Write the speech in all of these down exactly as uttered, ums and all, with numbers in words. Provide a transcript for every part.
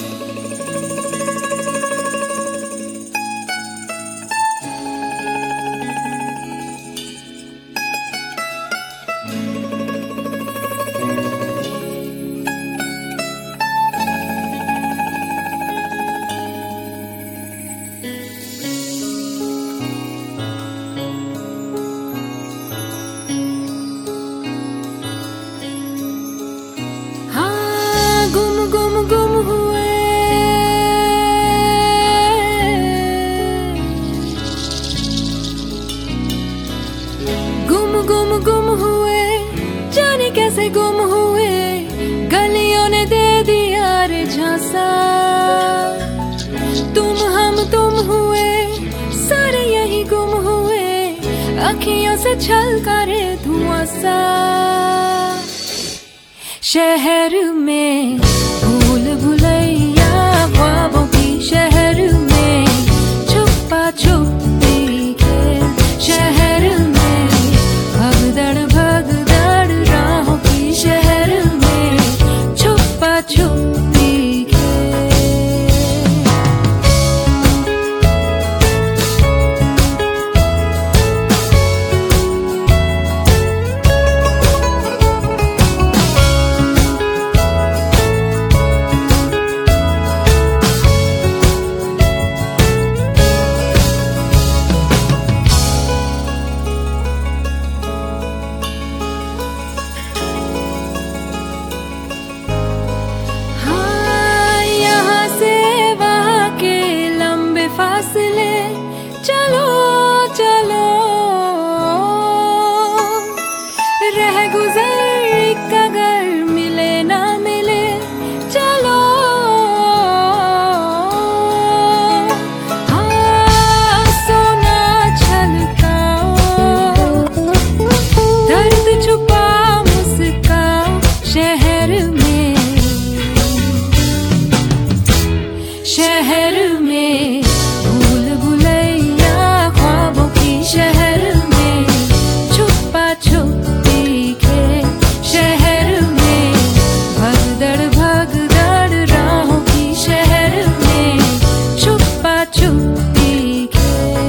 कैसे गुम हुए, गलियों ने दे दिया रे झांसा। तुम हम तुम हुए, सारे यही गुम हुए, अखियों से छलका रे धुआं सा। शहर में भूल भुलैया ख्वाबों की, शहर में छुपा छुपी खेल, शहर में भगदड़ भगदड़ राहों की, शहर में छुपा छुपी खेल। चलो चलो रह गुजर अगर मिले ना मिले, चलो हाँ सोना छलकाओ, दर्द छुपा मुस्काओ। शहर में शहर में भूल भुलैया ख्वाबों की, शहर में छुपा छुपी खेल, शहर में भगदड़ भगदड़ राहों की, शहर में छुपा छुपी खेल।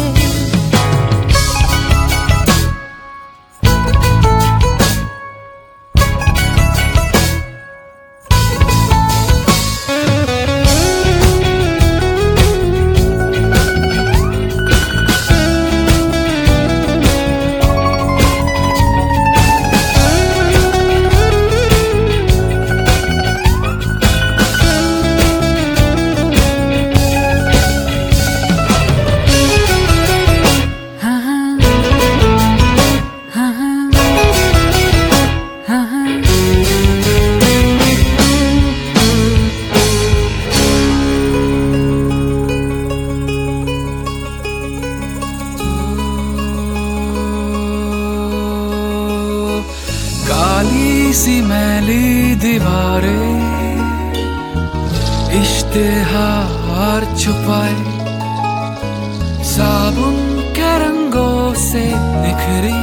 काली सी मैली दीवारें इश्तेहार छुपाए, साबुन के रंगों से निखरी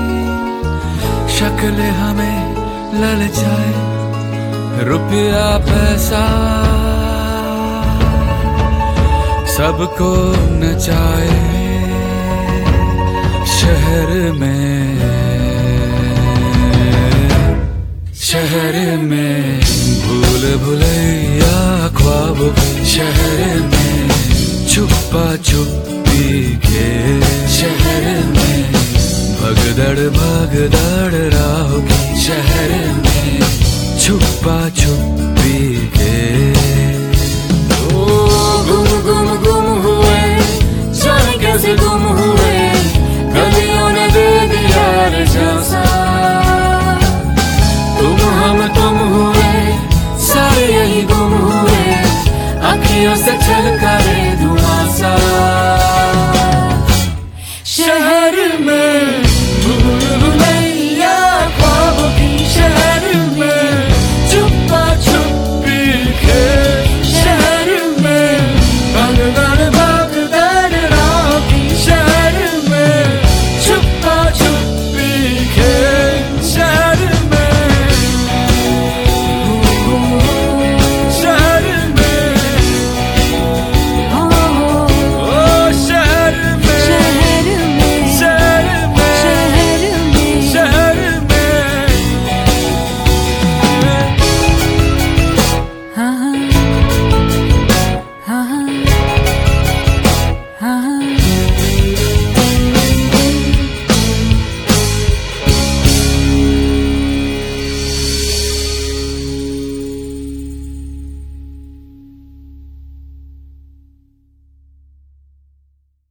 शक्ल हमें ललचाए। रुपया पैसा सबको नचाए, शहर में शहर में भूल भुलैया ख्वाबों की, शहर में छुपा छुपी खेल, शहर में भगदड़ भगदड़ राहों की, शहर में छुपा छुपी खेल। ओ गुम गुम गुम हुए, जाने कैसे गुम हुए, गलियों ने दे दिया रे झांसा। तुम हम तुम हुए, सारे यही गुम हुए, अखियों से छलका